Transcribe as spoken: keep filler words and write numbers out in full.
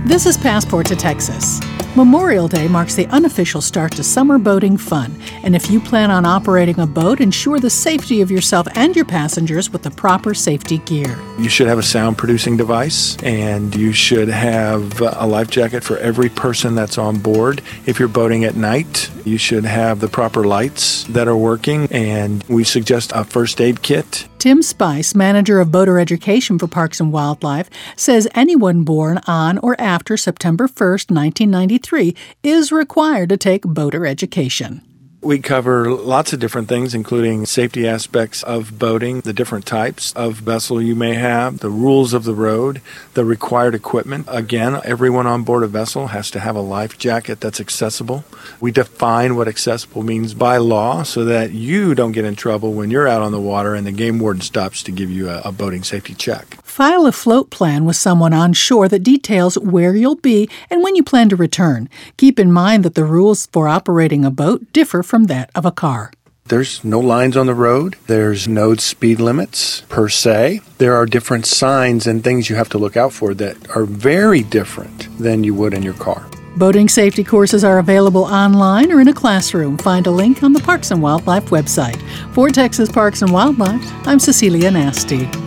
This is Passport to Texas. Memorial Day marks the unofficial start to summer boating fun, and if you plan on operating a boat, ensure the safety of yourself and your passengers with the proper safety gear. You should have a sound-producing device, and you should have a life jacket for every person that's on board. If you're boating at night, you should have the proper lights that are working, and we suggest a first aid kit. Tim Spice, manager of boater education for Parks and Wildlife, says anyone born on or after September first, nineteen ninety-three is required to take boater education. We cover lots of different things, including safety aspects of boating, the different types of vessel you may have, the rules of the road, the required equipment. Again, everyone on board a vessel has to have a life jacket that's accessible. We define what accessible means by law so that you don't get in trouble when you're out on the water and the game warden stops to give you a, a boating safety check. File a float plan with someone on shore that details where you'll be and when you plan to return. Keep in mind that the rules for operating a boat differ from that of a car. There's no lines on the road. There's no speed limits per se. There are different signs and things you have to look out for that are very different than you would in your car. Boating safety courses are available online or in a classroom. Find a link on the Parks and Wildlife website. For Texas Parks and Wildlife, I'm Cecilia Nasty.